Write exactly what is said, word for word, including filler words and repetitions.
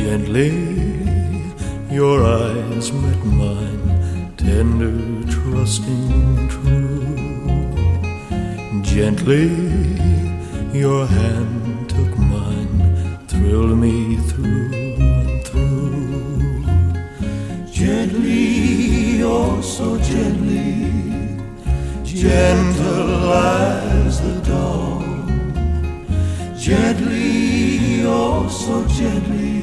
Gently your eyes met mine, tender, trusting, true. Gently your hand took mine, thrilled me through and through. Gently, oh so gently, gentle as the dawn. Gently, oh so gently,